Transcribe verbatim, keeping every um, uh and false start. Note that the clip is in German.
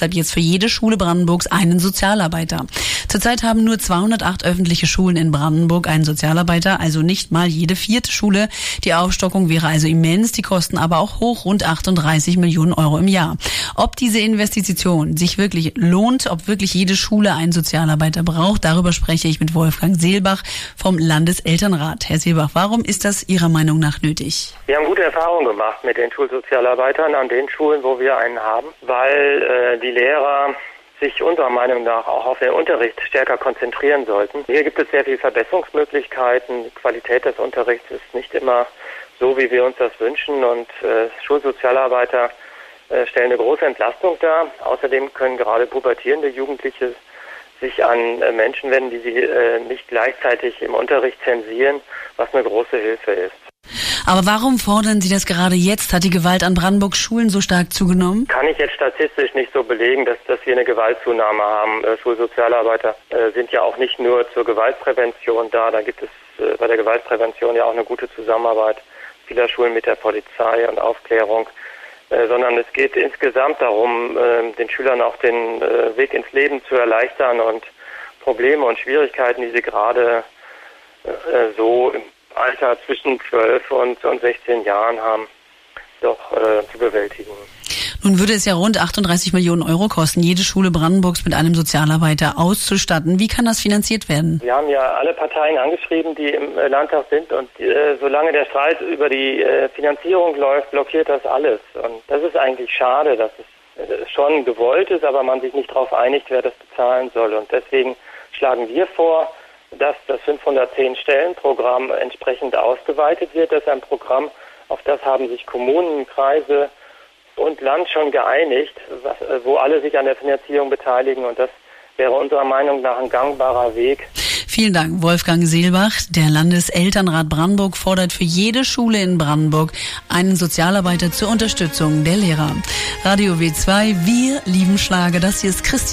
deshalb jetzt für jede Schule Brandenburgs einen Sozialarbeiter. Zurzeit haben nur zweihundertacht öffentliche Schulen in Brandenburg einen Sozialarbeiter, also nicht mal jede vierte Schule. Die Aufstockung wäre also immens, die Kosten aber auch hoch, rund achtunddreißig Millionen Euro im Jahr. Ob diese Investition sich wirklich lohnt, ob wirklich jede Schule einen Sozialarbeiter braucht, darüber spreche ich mit Wolfgang Seelbach vom Landeselternrat. Herr Seelbach, warum ist das Ihrer Meinung nach nötig? Wir haben gute Erfahrungen gemacht mit den Schulsozialarbeitern an den Schulen, wo wir einen haben, weil äh, die Lehrer sich unserer Meinung nach auch auf den Unterricht stärker konzentrieren sollten. Hier gibt es sehr viele Verbesserungsmöglichkeiten. Die Qualität des Unterrichts ist nicht immer so, wie wir uns das wünschen, und äh, Schulsozialarbeiter äh, stellen eine große Entlastung dar. Außerdem können gerade pubertierende Jugendliche sich an äh, Menschen wenden, die sie äh, nicht gleichzeitig im Unterricht zensieren, was eine große Hilfe ist. Aber warum fordern Sie das gerade jetzt? Hat die Gewalt an Brandenburgs Schulen so stark zugenommen? Kann ich jetzt statistisch nicht so belegen, dass, dass wir eine Gewaltzunahme haben. Äh, Schulsozialarbeiter äh, sind ja auch nicht nur zur Gewaltprävention da. Da gibt es äh, bei der Gewaltprävention ja auch eine gute Zusammenarbeit vieler Schulen mit der Polizei und Aufklärung. Äh, sondern es geht insgesamt darum, äh, den Schülern auch den äh, Weg ins Leben zu erleichtern und Probleme und Schwierigkeiten, die sie gerade äh, so im Alter zwischen zwölf und sechzehn Jahren haben, doch äh, zu bewältigen. Nun würde es ja rund achtunddreißig Millionen Euro kosten, jede Schule Brandenburgs mit einem Sozialarbeiter auszustatten. Wie kann das finanziert werden? Wir haben ja alle Parteien angeschrieben, die im Landtag sind, und äh, solange der Streit über die äh, Finanzierung läuft, blockiert das alles. Und das ist eigentlich schade, dass es äh, schon gewollt ist, aber man sich nicht darauf einigt, wer das bezahlen soll. Und deswegen schlagen wir vor, dass das fünfhundertzehn-Stellen-Programm entsprechend ausgeweitet wird. Das ist ein Programm, auf das haben sich Kommunen, Kreise und Land schon geeinigt, was, wo alle sich an der Finanzierung beteiligen, und das wäre unserer Meinung nach ein gangbarer Weg. Vielen Dank, Wolfgang Seelbach. Der Landeselternrat Brandenburg fordert für jede Schule in Brandenburg einen Sozialarbeiter zur Unterstützung der Lehrer. Radio W zwei, wir lieben Schlager. Das hier ist Christian.